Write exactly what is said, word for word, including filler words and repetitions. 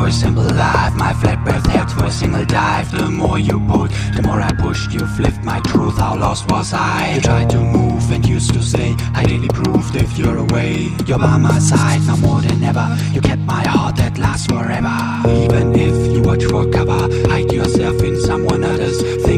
for a simple life. My flat breath held for a single dive. The more you pulled, the more I pushed. You flipped my truth, how lost was I? You tried to move and used to stay. I daily proved if you're away, you're by my side now more than ever. You kept my heart that lasts forever. Even if you watch for cover, hide yourself in someone else's.